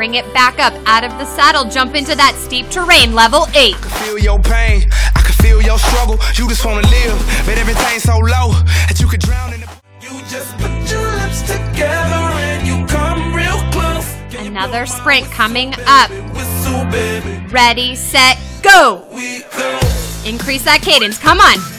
bring it back up out of the saddle. Jump into that steep terrain, level 8. I can feel your pain, I can feel your struggle. You just wanna live, but everything's so low that you could drown in the... You just put your lips together and you come real close. Another sprint coming up. Ready, set, go! Increase that cadence, come on.